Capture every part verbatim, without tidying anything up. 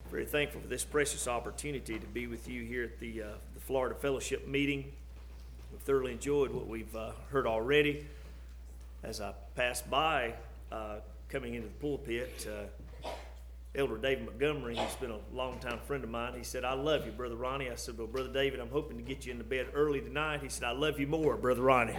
Very thankful for this precious opportunity to be with you here at the, uh, the Florida Fellowship meeting. We've thoroughly enjoyed what we've uh, heard already. As I passed by, uh, coming into the pulpit, uh, Elder David Montgomery, who's been a longtime friend of mine, he said, "I love you, Brother Ronnie." I said, "Well, Brother David, I'm hoping to get you into bed early tonight." He said, "I love you more, Brother Ronnie."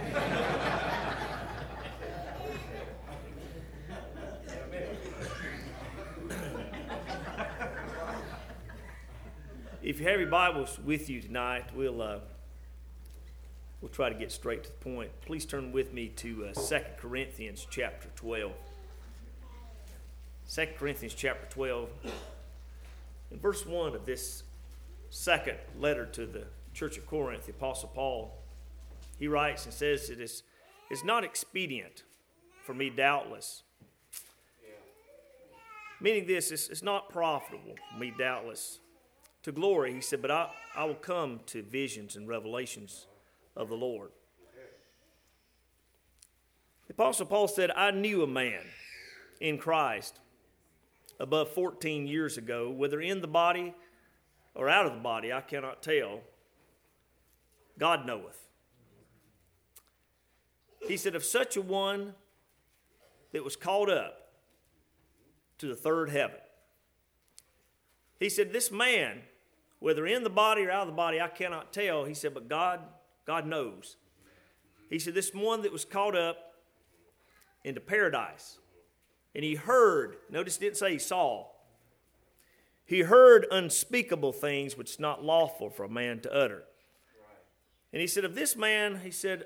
If you have your Bibles with you tonight, we'll uh, we'll try to get straight to the point. Please turn with me to uh, Second Corinthians chapter twelve. Second Corinthians chapter twelve. In verse one of this second letter to the church of Corinth, the Apostle Paul, he writes and says, "It is it's not expedient for me, doubtless." Meaning this, it's, it's not profitable for me, doubtless, to glory. He said, "But I, I will come to visions and revelations of the Lord." The Apostle Paul said, "I knew a man in Christ above fourteen years ago, whether in the body or out of the body, I cannot tell. God knoweth." He said, "Of such a one that was caught up to the third heaven." He said, "This man, whether in the body or out of the body, I cannot tell." He said, "But God, God knows." He said, "This one that was caught up into paradise, and he heard," notice it didn't say he saw, "he heard unspeakable things which is not lawful for a man to utter." And he said, "Of this man," he said,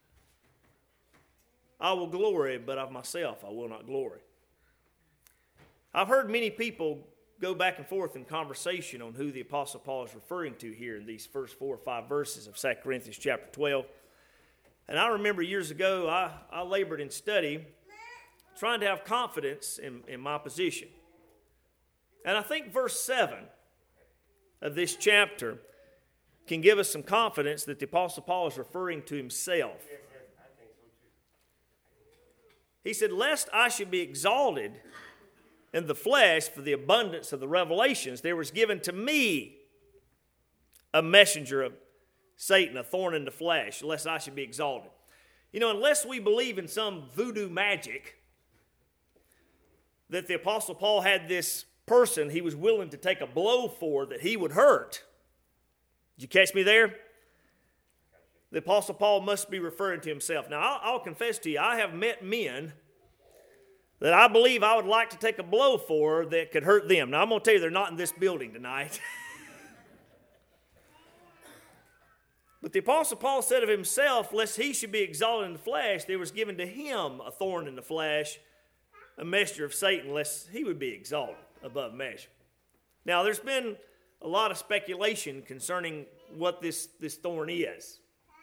"I will glory, but of myself I will not glory." I've heard many people go back and forth in conversation on who the Apostle Paul is referring to here in these first four or five verses of Second Corinthians chapter twelve. And I remember years ago, I, I labored in study trying to have confidence in, in my position. And I think verse seven of this chapter can give us some confidence that the Apostle Paul is referring to himself. He said, "Lest I should be exalted in the flesh for the abundance of the revelations, there was given to me a messenger of Satan, a thorn in the flesh, lest I should be exalted." You know, unless we believe in some voodoo magic that the Apostle Paul had this person he was willing to take a blow for that he would hurt. Did you catch me there? The Apostle Paul must be referring to himself. Now, I'll, I'll confess to you, I have met men that I believe I would like to take a blow for that could hurt them. Now, I'm going to tell you, they're not in this building tonight. But the Apostle Paul said of himself, lest he should be exalted in the flesh, there was given to him a thorn in the flesh, a messenger of Satan, lest he would be exalted above measure. Now, there's been a lot of speculation concerning what this, this thorn is.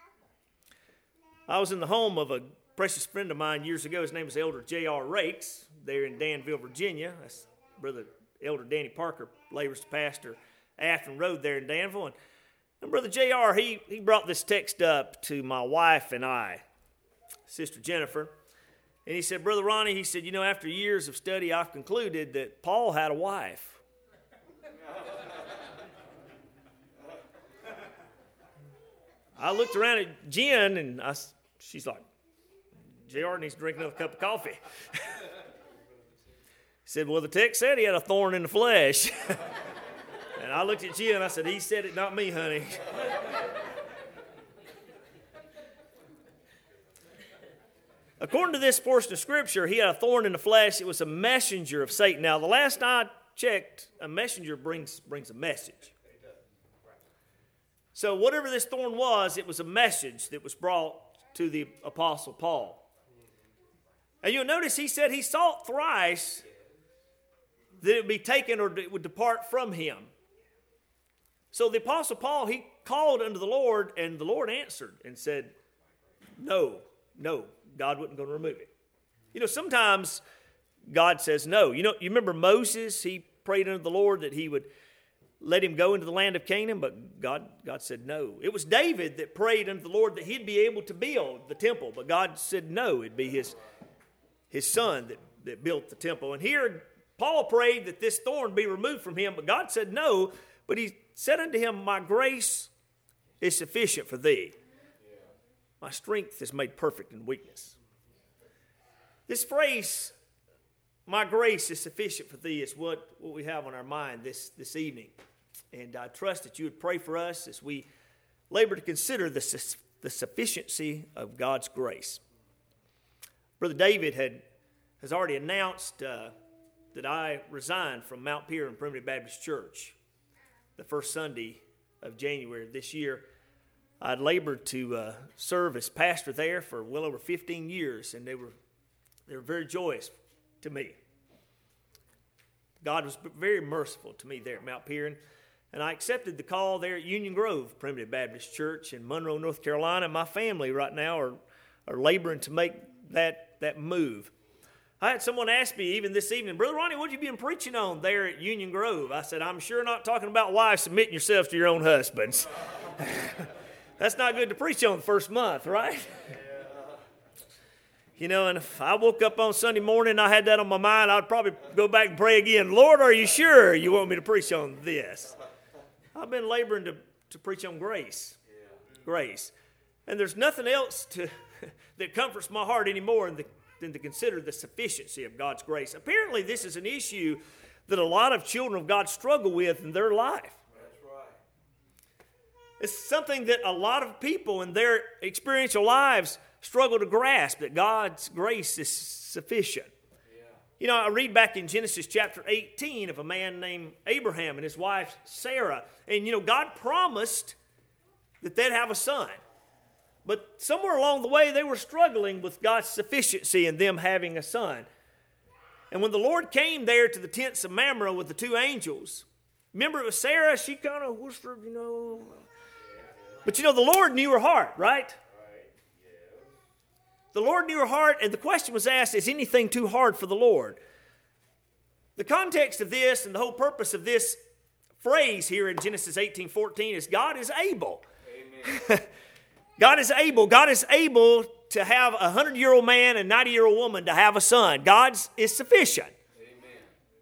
I was in the home of a precious friend of mine years ago. His name was Elder J R Rakes, there in Danville, Virginia. That's Brother Elder Danny Parker, labors to pastor Afton Road there in Danville. And, and Brother J R, he, he brought this text up to my wife and I, Sister Jennifer. And he said, "Brother Ronnie," he said, "you know, after years of study, I've concluded that Paul had a wife." I looked around at Jen, and I, she's like, "J R needs to drink another cup of coffee." He said, "Well, the text said he had a thorn in the flesh." And I looked at Jen, and I said, "He said it, not me, honey." According to this portion of Scripture, he had a thorn in the flesh. It was a messenger of Satan. Now, the last I checked, a messenger brings, brings a message. So whatever this thorn was, it was a message that was brought to the Apostle Paul. And you'll notice he said he sought thrice that it would be taken or it would depart from him. So the Apostle Paul, he called unto the Lord, and the Lord answered and said, "No, no, God wasn't going to remove it." You know, sometimes God says no. You know, you remember Moses, he prayed unto the Lord that he would let him go into the land of Canaan, but God, God said no. It was David that prayed unto the Lord that he'd be able to build the temple, but God said no. It'd be his, his son that, that built the temple. And here Paul prayed that this thorn be removed from him, but God said no. But he said unto him, my grace is sufficient for thee. My strength is made perfect in weakness. This phrase, my grace is sufficient for thee, is what, what we have on our mind this, this evening. And I trust that you would pray for us as we labor to consider the, the sufficiency of God's grace. Brother David had has already announced uh, that I resigned from Mount Pierre and Primitive Baptist Church the first Sunday of January this year. I'd labored to uh, serve as pastor there for well over fifteen years, and they were they were very joyous to me. God was very merciful to me there at Mount Pierre, and I accepted the call there at Union Grove Primitive Baptist Church in Monroe, North Carolina. My family right now are are laboring to make that that move. I had someone ask me even this evening, Brother Ronnie, what have you been preaching on there at Union Grove? I said, I'm sure not talking about wives submitting yourselves to your own husbands. That's not good to preach on the first month, right? You know, and if I woke up on Sunday morning and I had that on my mind, I'd probably go back and pray again. Lord, are you sure you want me to preach on this? I've been laboring to, to preach on grace. Grace. And there's nothing else to that comforts my heart anymore than, the, than to consider the sufficiency of God's grace. Apparently, this is an issue that a lot of children of God struggle with in their life. That's right. It's something that a lot of people in their experiential lives struggle to grasp, that God's grace is sufficient. Yeah. You know, I read back in Genesis chapter eighteen of a man named Abraham and his wife Sarah. And, you know, God promised that they'd have a son. But somewhere along the way, they were struggling with God's sufficiency in them having a son. And when the Lord came there to the tents of Mamre with the two angels, remember it was Sarah, she kind of whispered, you know. But, you know, the Lord knew her heart, right? The Lord knew her heart, and the question was asked, is anything too hard for the Lord? The context of this and the whole purpose of this phrase here in Genesis eighteen fourteen is God is able. Amen. God is able. God is able to have a hundred-year-old man and ninety-year-old woman to have a son. God's is sufficient. Amen.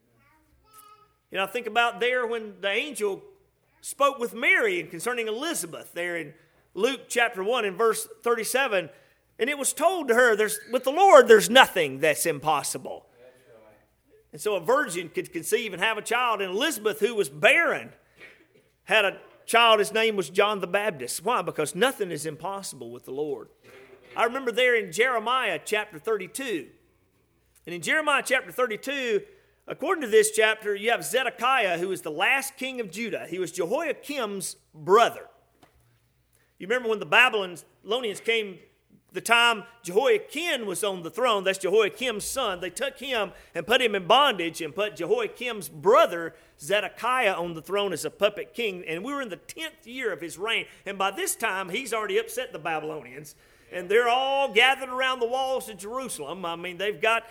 You know, think about there when the angel spoke with Mary and concerning Elizabeth there in Luke chapter one and verse thirty-seven. And it was told to her, "There's with the Lord, there's nothing that's impossible." That's right. And so a virgin could conceive and have a child. And Elizabeth, who was barren, had a child. His name was John the Baptist. Why? Because nothing is impossible with the Lord. I remember there in Jeremiah chapter thirty-two. And in Jeremiah chapter thirty-two, according to this chapter, you have Zedekiah, who is the last king of Judah. He was Jehoiakim's brother. You remember when the Babylonians came, the time Jehoiakim was on the throne, that's Jehoiakim's son, they took him and put him in bondage and put Jehoiakim's brother Zedekiah on the throne as a puppet king. And we were in the tenth year of his reign. And by this time, he's already upset the Babylonians. And they're all gathered around the walls of Jerusalem. I mean, they've got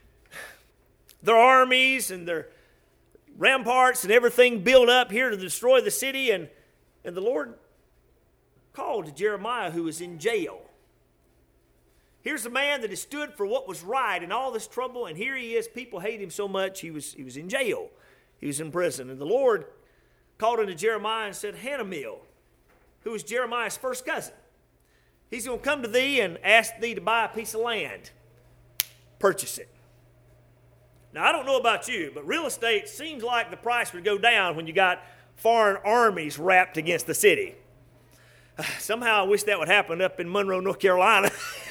their armies and their ramparts and everything built up here to destroy the city. And, and the Lord called to Jeremiah, who was in jail. Here's a man that has stood for what was right in all this trouble, and here he is. People hate him so much, he was, he was in jail. He was in prison. And the Lord called unto Jeremiah and said, Hanamiel, who was Jeremiah's first cousin, he's going to come to thee and ask thee to buy a piece of land. Purchase it. Now, I don't know about you, but real estate seems like the price would go down when you got foreign armies wrapped against the city. Somehow I wish that would happen up in Monroe, North Carolina.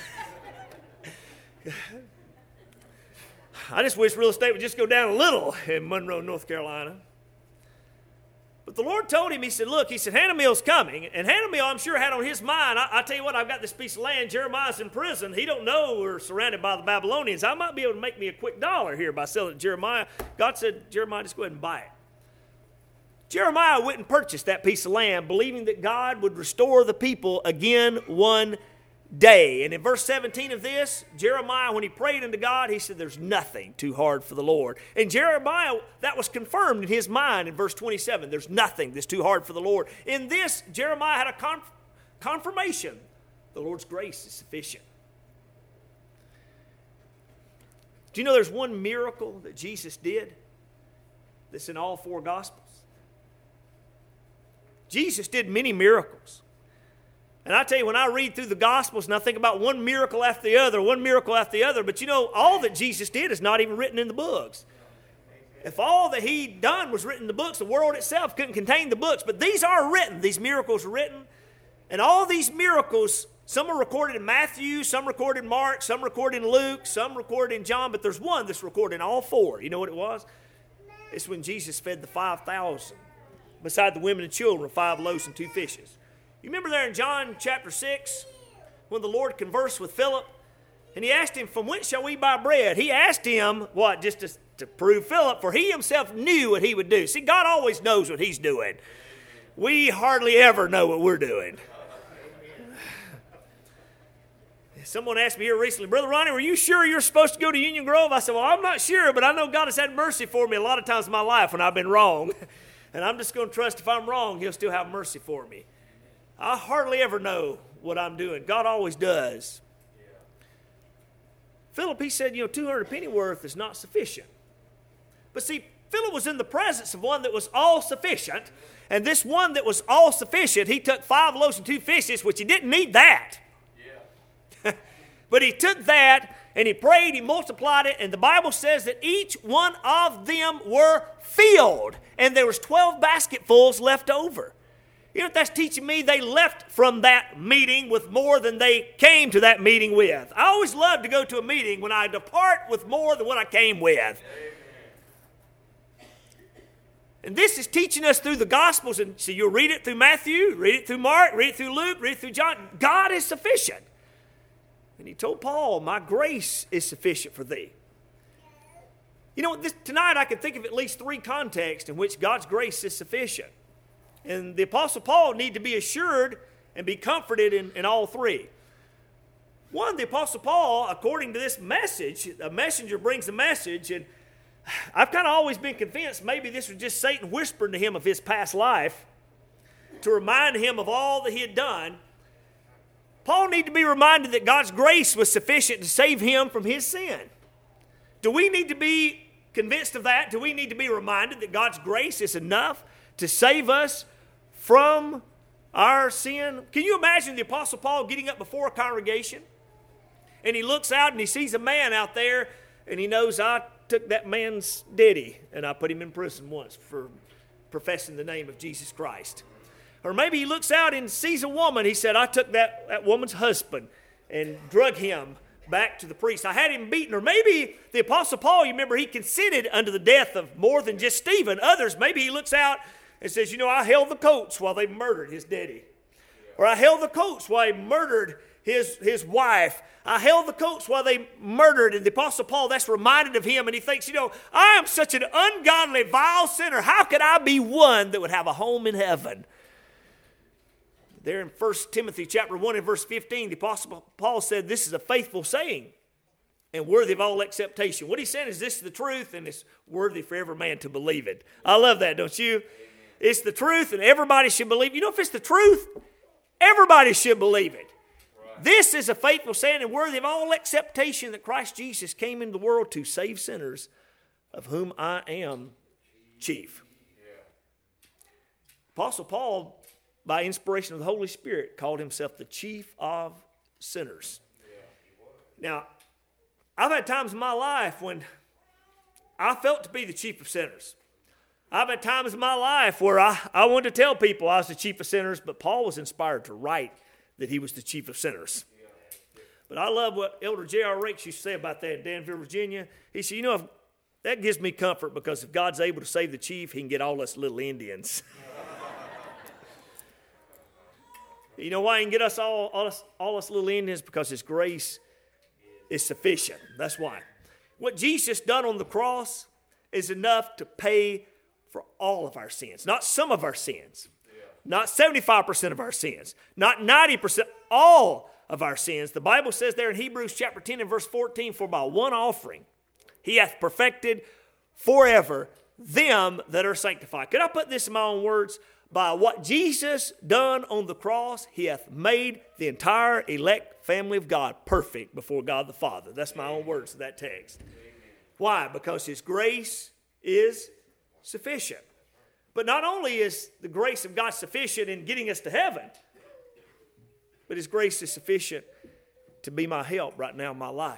I just wish real estate would just go down a little in Monroe, North Carolina. But the Lord told him, he said, look, he said, Hanamiel's coming. And Hanamiel, I'm sure, had on his mind, I, I tell you what, I've got this piece of land. Jeremiah's in prison. He don't know we're surrounded by the Babylonians. I might be able to make me a quick dollar here by selling it to Jeremiah. God said, Jeremiah, just go ahead and buy it. Jeremiah went and purchased that piece of land, believing that God would restore the people again one day. And in verse seventeen of this, Jeremiah, when he prayed unto God, he said, there's nothing too hard for the Lord. And Jeremiah, that was confirmed in his mind in verse twenty-seven. There's nothing that's too hard for the Lord. In this, Jeremiah had a conf- confirmation. The Lord's grace is sufficient. Do you know there's one miracle that Jesus did? that's in all four Gospels. Jesus did many miracles. And I tell you, when I read through the Gospels and I think about one miracle after the other, one miracle after the other, but you know, all that Jesus did is not even written in the books. If all that he done was written in the books, the world itself couldn't contain the books. But these are written. These miracles are written. And all these miracles, some are recorded in Matthew, some recorded in Mark, some recorded in Luke, some recorded in John, but there's one that's recorded in all four. You know what it was? It's when Jesus fed the five thousand, beside the women and children, five loaves and two fishes. You remember there in John chapter six, when the Lord conversed with Philip, and he asked him, from whence shall we buy bread? He asked him, what, just to, to prove Philip, for he himself knew what he would do. See, God always knows what he's doing. We hardly ever know what we're doing. Someone asked me here recently, Brother Ronnie, were you sure you're supposed to go to Union Grove? I said, well, I'm not sure, but I know God has had mercy for me a lot of times in my life when I've been wrong. And I'm just going to trust if I'm wrong, he'll still have mercy for me. I hardly ever know what I'm doing. God always does. Philip, he said, you know, two hundred pennyworth is not sufficient. But see, Philip was in the presence of one that was all sufficient. And this one that was all sufficient, he took five loaves and two fishes, which he didn't need that. But he took that and he prayed, he multiplied it, and the Bible says that each one of them were filled. And there was twelve basketfuls left over. You know what that's teaching me? They left from that meeting with more than they came to that meeting with. I always love to go to a meeting when I depart with more than what I came with. And this is teaching us through the Gospels. And so you'll read it through Matthew, read it through Mark, read it through Luke, read it through John. God is sufficient. And he told Paul, my grace is sufficient for thee. You know, this, tonight I can think of at least three contexts in which God's grace is sufficient. And the Apostle Paul need to be assured and be comforted in, in all three. One, the Apostle Paul, according to this message, a messenger brings a message, and I've kind of always been convinced maybe this was just Satan whispering to him of his past life to remind him of all that he had done. Paul needed to be reminded that God's grace was sufficient to save him from his sin. Do we need to be convinced of that? Do we need to be reminded that God's grace is enough to save us from our sin? Can you imagine the Apostle Paul getting up before a congregation and he looks out and he sees a man out there and he knows, I took that man's daddy and I put him in prison once for professing the name of Jesus Christ. Or maybe he looks out and sees a woman. He said, I took that, that woman's husband and drug him back to the priest. I had him beaten. Or maybe the Apostle Paul, you remember, he consented unto the death of more than just Stephen. Others, maybe he looks out and says, you know, I held the coats while they murdered his daddy. Or I held the coats while he murdered his, his wife. I held the coats while they murdered. And the Apostle Paul, that's reminded of him. And he thinks, you know, I am such an ungodly, vile sinner. How could I be one that would have a home in heaven? There in First Timothy chapter one and verse fifteen, the Apostle Paul said this is a faithful saying and worthy of all acceptation. What he's saying is this is the truth and it's worthy for every man to believe it. I love that, don't you? Amen. It's the truth and everybody should believe it. You know, if it's the truth, everybody should believe it. Right. This is a faithful saying and worthy of all acceptation that Christ Jesus came into the world to save sinners, of whom I am chief. Yeah. Apostle Paul, by inspiration of the Holy Spirit, called himself the chief of sinners. Now, I've had times in my life when I felt to be the chief of sinners. I've had times in my life where I, I wanted to tell people I was the chief of sinners, but Paul was inspired to write that he was the chief of sinners. But I love what Elder J R Rakes used to say about that in Danville, Virginia. He said, you know, if, that gives me comfort because if God's able to save the chief, he can get all us little Indians. You know why he can get us all, all us, all us little Indians? Because his grace is sufficient. That's why. What Jesus done on the cross is enough to pay for all of our sins. Not some of our sins. Yeah. Not seventy-five percent of our sins. Not ninety percent. All of our sins. The Bible says there in Hebrews chapter ten and verse fourteen, for by one offering he hath perfected forever them that are sanctified. Could I put this in my own words? By what Jesus done on the cross, he hath made the entire elect family of God perfect before God the Father. That's my own words of that text. Why? Because his grace is sufficient. But not only is the grace of God sufficient in getting us to heaven, but His grace is sufficient to be my help right now in my life.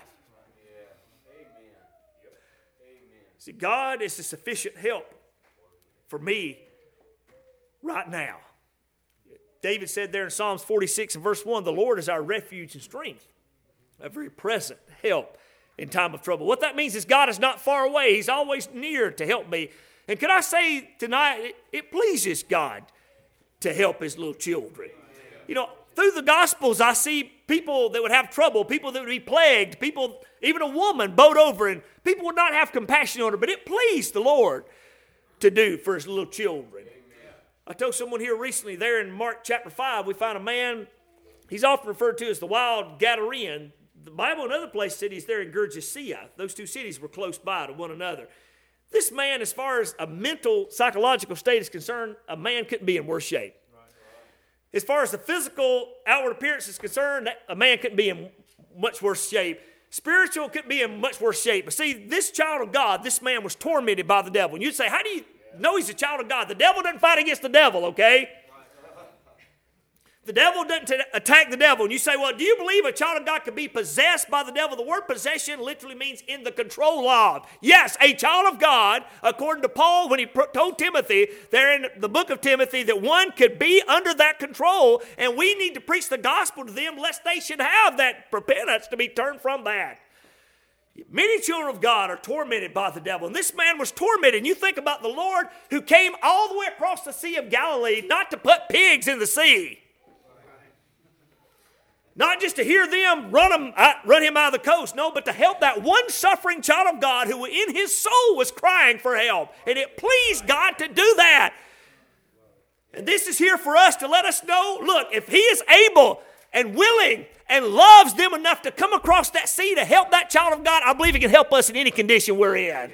See, God is a sufficient help for me right now. David said there in Psalms forty-six and verse one, the Lord is our refuge and strength, a very present help in time of trouble. What that means is God is not far away. He's always near to help me. And could I say tonight, it, it pleases God to help His little children. You know, through the Gospels, I see people that would have trouble, people that would be plagued, people, even a woman bowed over, and people would not have compassion on her, but it pleased the Lord to do for His little children. I told someone here recently, there in Mark chapter five, we find a man, he's often referred to as the wild Gadarean. The Bible in other places said he's there in Gergesea. Those two cities were close by to one another. This man, as far as a mental, psychological state is concerned, a man couldn't be in worse shape. As far as the physical outward appearance is concerned, a man couldn't be in much worse shape. Spiritual couldn't be in much worse shape. But see, this child of God, this man was tormented by the devil. And you'd say, how do you know he's a child of God? The devil doesn't fight against the devil, okay? The devil doesn't t- attack the devil. And you say, well, do you believe a child of God can be possessed by the devil? The word possession literally means in the control of. Yes, a child of God, according to Paul when he pr- told Timothy there in the book of Timothy, that one could be under that control, and we need to preach the gospel to them lest they should have that repentance to be turned from that. Many children of God are tormented by the devil, and this man was tormented. And you think about the Lord who came all the way across the Sea of Galilee not to put pigs in the sea. Not just to hear them run him, run him out of the coast, no, but to help that one suffering child of God who in his soul was crying for help. And it pleased God to do that. And this is here for us to let us know, look, if He is able and willing and loves them enough to come across that sea to help that child of God, I believe He can help us in any condition we're in.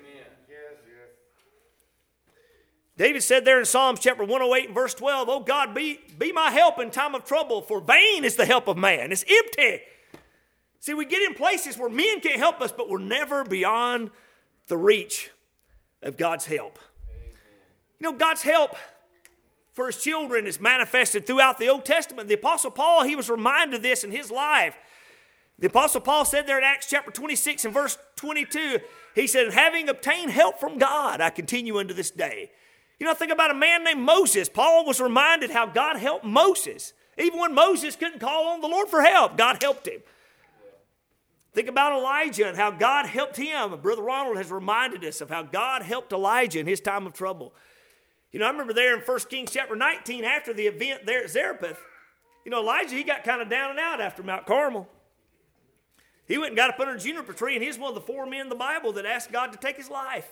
David said there in Psalms chapter one oh eight and verse twelve, oh God, be, be my help in time of trouble, for vain is the help of man. It's empty. See, we get in places where men can't help us, but we're never beyond the reach of God's help. You know, God's help for His children is manifested throughout the Old Testament. The Apostle Paul, he was reminded of this in his life. The Apostle Paul said there in Acts chapter twenty-six and verse twenty-two, he said, having obtained help from God, I continue unto this day. You know, think about a man named Moses. Paul was reminded how God helped Moses. Even when Moses couldn't call on the Lord for help, God helped him. Think about Elijah and how God helped him. Brother Ronald has reminded us of how God helped Elijah in his time of trouble. You know, I remember there in First Kings chapter nineteen, after the event there at Zarephath, you know, Elijah, he got kind of down and out after Mount Carmel. He went and got up under a juniper tree, and he's one of the four men in the Bible that asked God to take his life.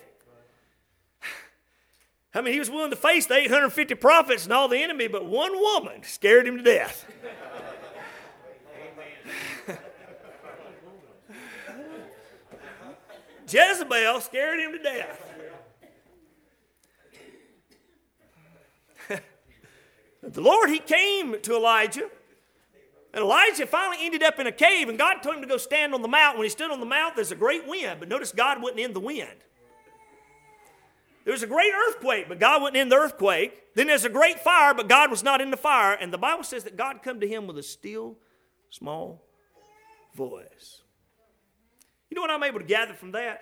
I mean, he was willing to face the eight hundred fifty prophets and all the enemy, but one woman scared him to death. Jezebel scared him to death. The Lord, He came to Elijah, and Elijah finally ended up in a cave, and God told him to go stand on the mount. When he stood on the mount, there's a great wind, but notice God wasn't in the wind. There was a great earthquake, but God wasn't in the earthquake. Then there's a great fire, but God was not in the fire. And the Bible says that God come to him with a still, small voice. You know what I'm able to gather from that?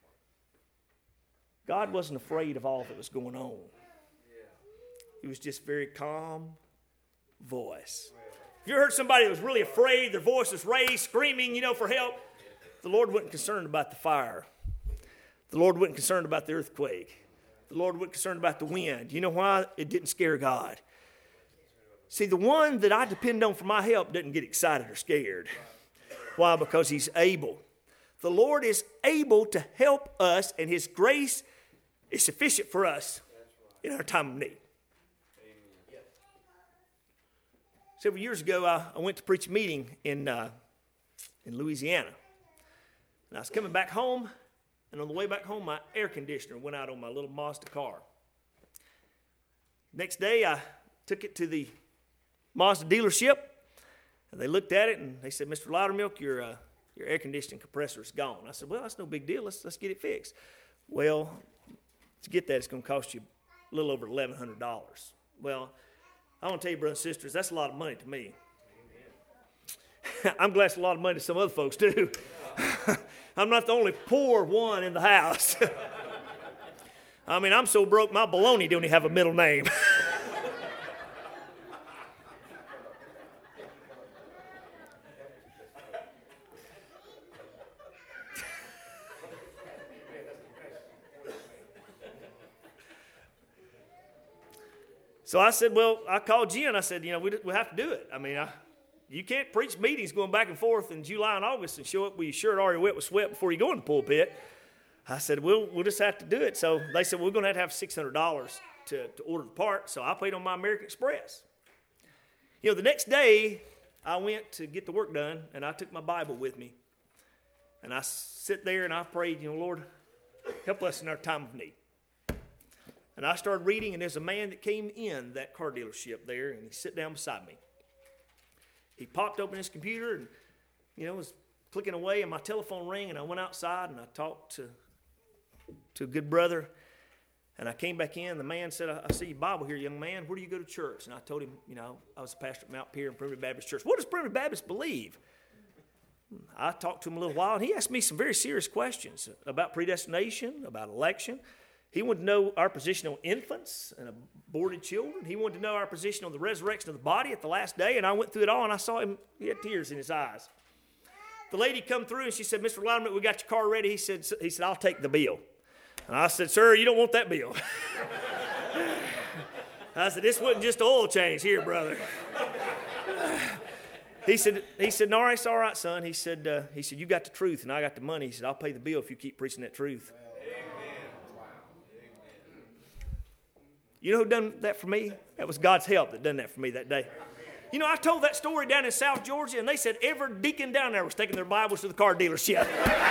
God wasn't afraid of all that was going on. He was just very calm voice. If you heard somebody that was really afraid, their voice was raised, screaming, you know, for help, the Lord wasn't concerned about the fire. The Lord wasn't concerned about the earthquake. The Lord wasn't concerned about the wind. You know why? It didn't scare God. See, the one that I depend on for my help doesn't get excited or scared. Why? Because He's able. The Lord is able to help us, and His grace is sufficient for us in our time of need. Several years ago, I, I went to preach a meeting in, uh, in Louisiana. And I was coming back home. And on the way back home, my air conditioner went out on my little Mazda car. Next day, I took it to the Mazda dealership, and they looked at it, and they said, Mister Loudermilk, your uh, your air conditioning compressor is gone. I said, well, that's no big deal. Let's, let's get it fixed. Well, To get that, it's going to cost you a little over eleven hundred dollars. Well, I want to tell you, brothers and sisters, that's a lot of money to me. I'm glad it's a lot of money to some other folks, too. I'm not the only poor one in the house. I mean, I'm so broke, my baloney don't even have a middle name. So I said, well, I called Jen. I said, you know, we, we have to do it. I mean, I, you can't preach meetings going back and forth in July and August and show up with your shirt already wet with sweat before you go in the pulpit. I said, we'll, we'll just have to do it. So they said, we're going to have to have six hundred dollars to, to order the part. So I paid on my American Express. You know, the next day, I went to get the work done, and I took my Bible with me. And I sit there and I prayed, you know, Lord, help us in our time of need. And I started reading, and there's a man that came in that car dealership there, and he sat down beside me. He popped open his computer and, you know, was clicking away, and my telephone rang, and I went outside, and I talked to, to a good brother, and I came back in. The man said, I, I see your Bible here, young man. Where do you go to church? And I told him, you know, I was a pastor at Mount Pierre and Primitive Baptist Church. What does Primitive Baptist believe? I talked to him a little while, and he asked me some very serious questions about predestination, about election. He wanted to know our position on infants and aborted children. He wanted to know our position on the resurrection of the body at the last day. And I went through it all, and I saw him. He had tears in his eyes. The lady come through, and she said, Mister Alignment, we got your car ready. He said, he said, I'll take the bill. And I said, sir, you don't want that bill. I said, this wasn't just an oil change here, brother. He said, he said, no, it's all right, son. He said, uh, he said, you got the truth, and I got the money. He said, I'll pay the bill if you keep preaching that truth. You know who done that for me? That was God's help that done that for me that day. You know, I told that story down in South Georgia, and they said every deacon down there was taking their Bibles to the car dealership.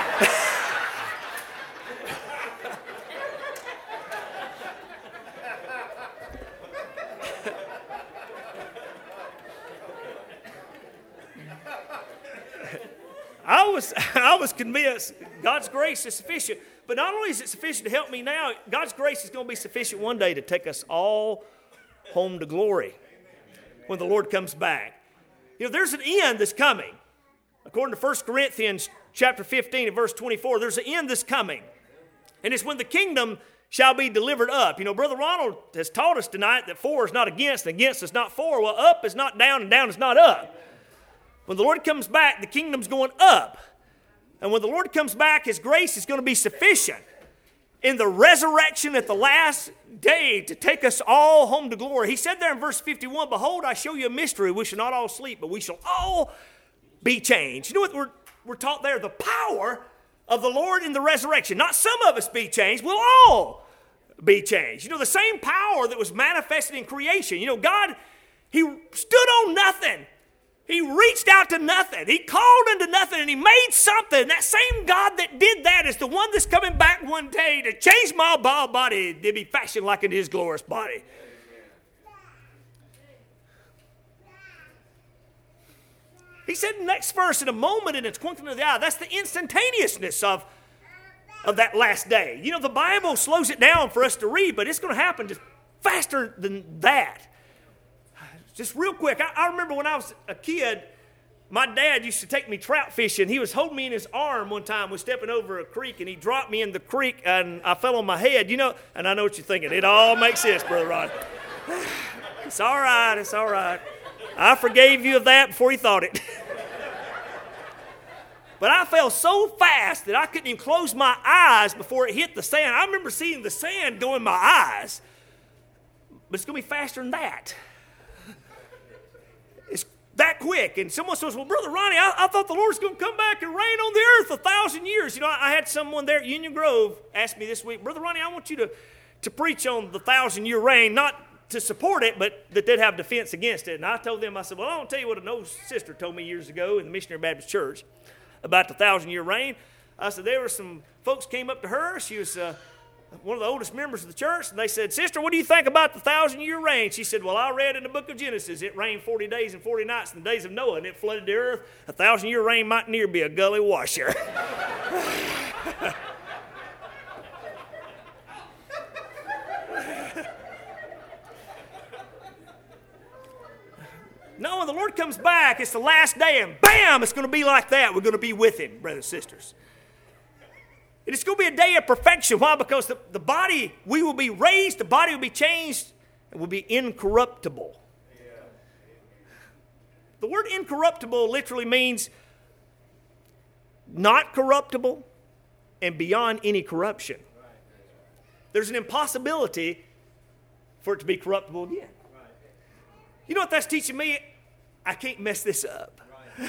I was, I was convinced God's grace is sufficient. But not only is it sufficient to help me now, God's grace is going to be sufficient one day to take us all home to glory when the Lord comes back. You know, there's an end that's coming. According to First Corinthians chapter fifteen and verse twenty-four, there's an end that's coming. And it's when the kingdom shall be delivered up. You know, Brother Ronald has taught us tonight that for is not against, and against is not for. Well, up is not down, and down is not up. When the Lord comes back, the kingdom's going up. And when the Lord comes back, His grace is going to be sufficient in the resurrection at the last day to take us all home to glory. He said there in verse fifty-one, behold, I show you a mystery. We shall not all sleep, but we shall all be changed. You know what we're, we're taught there? The power of the Lord in the resurrection. Not some of us be changed. We'll all be changed. You know, the same power that was manifested in creation. You know, God, He stood on nothing. He reached out to nothing. He called into nothing, and He made something. That same God that did that is the one that's coming back one day to change my body to be fashioned like in His glorious body. He said in the next verse, in a moment, in its twinkling of the eye, that's the instantaneousness of, of that last day. You know, the Bible slows it down for us to read, but it's going to happen just faster than that. Just real quick, I, I remember when I was a kid, my dad used to take me trout fishing. He was holding me in his arm one time. We were stepping over a creek, and he dropped me in the creek, and I fell on my head. You know, and I know what you're thinking. It all makes sense, Brother Rod. It's all right. It's all right. I forgave you of that before you thought it. But I fell so fast that I couldn't even close my eyes before it hit the sand. I remember seeing the sand go in my eyes. But it's going to be faster than that. It's that quick. And someone says, well, Brother Ronnie, I, I thought the Lord's going to come back and reign on the earth a thousand years. You know, I, I had someone there at Union Grove ask me this week, Brother Ronnie, I want you to, to preach on the thousand-year reign, not to support it, but that they'd have defense against it. And I told them, I said, well, I want to tell you what an old sister told me years ago in the Missionary Baptist Church about the thousand-year reign. I said, there were some folks came up to her. She was uh, one of the oldest members of the church, and they said, sister, what do you think about the thousand-year reign? She said, well, I read in the book of Genesis, it rained forty days and forty nights in the days of Noah, and it flooded the earth. A thousand-year reign might near be a gully washer. No, when the Lord comes back, it's the last day, and bam, it's going to be like that. We're going to be with him, brothers and sisters. And it's going to be a day of perfection. Why? Because the, the body, we will be raised, the body will be changed, and will be incorruptible. The word incorruptible literally means not corruptible and beyond any corruption. There's an impossibility for it to be corruptible again. You know what that's teaching me? I can't mess this up.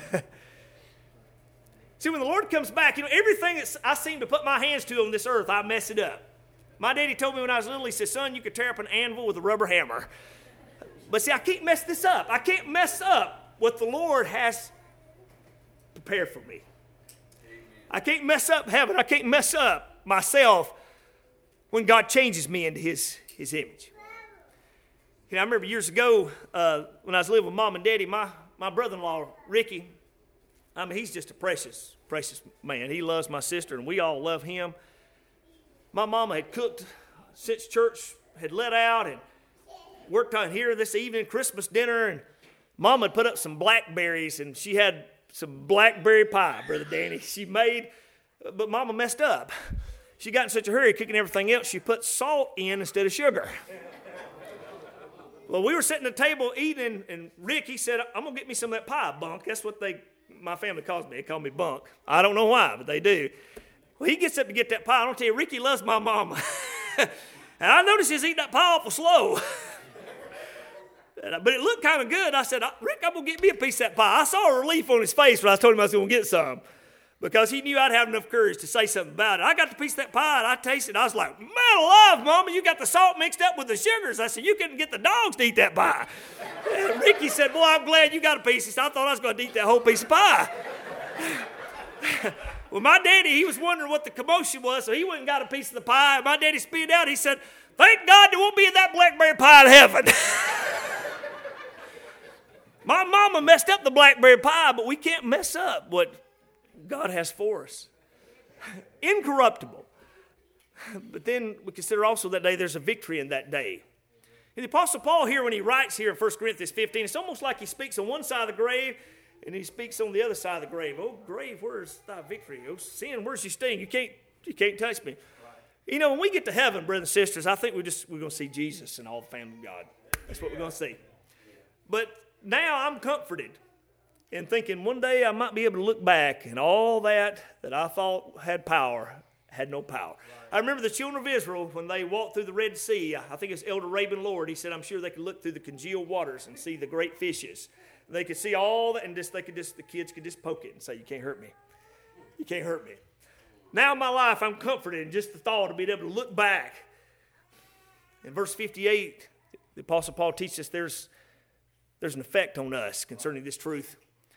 See, when the Lord comes back, you know, everything that I seem to put my hands to on this earth, I mess it up. My daddy told me when I was little, he said, son, you could tear up an anvil with a rubber hammer. But see, I can't mess this up. I can't mess up what the Lord has prepared for me. I can't mess up heaven. I can't mess up myself when God changes me into his, his image. You know, I remember years ago uh, when I was living with Mom and Daddy, my, my brother-in-law, Ricky, I mean, he's just a precious, precious man. He loves my sister, and we all love him. My mama had cooked since church had let out and worked on here this evening, Christmas dinner, and Mama had put up some blackberries, and she had some blackberry pie, Brother Danny. She made, but Mama messed up. She got in such a hurry cooking everything else, she put salt in instead of sugar. Well, we were sitting at the table eating, and Rick, he said, I'm going to get me some of that pie, Bunk. That's what they, my family calls me. They call me Bunk. I don't know why, but they do. Well, he gets up to get that pie. I don't tell you, Ricky loves my mama. And I noticed he's eating that pie awful slow. But it looked kind of good. I said, Rick, I'm going to get me a piece of that pie. I saw a relief on his face when I told him I was going to get some, because he knew I'd have enough courage to say something about it. I got the piece of that pie, and I tasted it. I was like, man alive, Mama, you got the salt mixed up with the sugars. I said, you couldn't get the dogs to eat that pie. And Ricky said, boy, I'm glad you got a piece. He said, I thought I was going to eat that whole piece of pie. Well, my daddy, he was wondering what the commotion was, so he went and got a piece of the pie. My daddy spit out. He said, thank God there won't be that blackberry pie in heaven. My mama messed up the blackberry pie, but we can't mess up what God has for us. Incorruptible. But then we consider also that day there's a victory in that day. And the Apostle Paul here, when he writes here in First Corinthians fifteen, it's almost like he speaks on one side of the grave and he speaks on the other side of the grave. Oh, grave, where's thy victory? Oh, sin, where's your sting? You can't, you can't touch me. Right. You know, when we get to heaven, brothers and sisters, I think we just, we're going to see Jesus and all the family of God. That's what we're going to see. But now I'm comforted in thinking one day I might be able to look back and all that that I thought had power had no power. Right. I remember the children of Israel when they walked through the Red Sea. I think it's Elder Rabin Lord. He said, I'm sure they could look through the congealed waters and see the great fishes. They could see all that, and just they could just the kids could just poke it and say, you can't hurt me. You can't hurt me. Now in my life, I'm comforted in just the thought of being able to look back. In verse fifty-eight, the Apostle Paul teaches us there's There's an effect on us concerning this truth.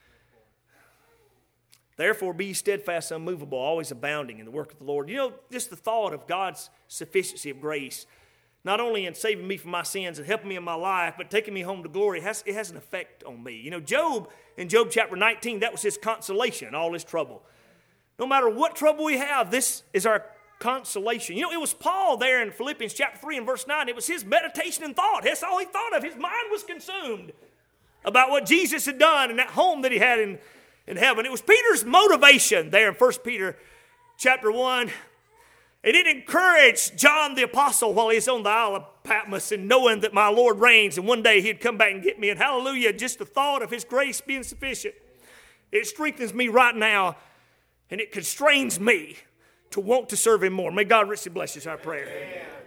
Therefore, be steadfast, unmovable, always abounding in the work of the Lord. You know, just the thought of God's sufficiency of grace, not only in saving me from my sins and helping me in my life, but taking me home to glory, it has, it has an effect on me. You know, Job, in Job chapter nineteen, that was his consolation in all his trouble. No matter what trouble we have, this is our consolation. You know, it was Paul there in Philippians chapter three and verse nine. It was his meditation and thought. That's all he thought of. His mind was consumed about what Jesus had done and that home that he had in, in heaven. It was Peter's motivation there in First Peter chapter one. And it encouraged John the Apostle while he was on the Isle of Patmos and knowing that my Lord reigns and one day he'd come back and get me. And hallelujah, just the thought of his grace being sufficient. It strengthens me right now and it constrains me to want to serve him more. May God richly bless us, our prayer. Amen.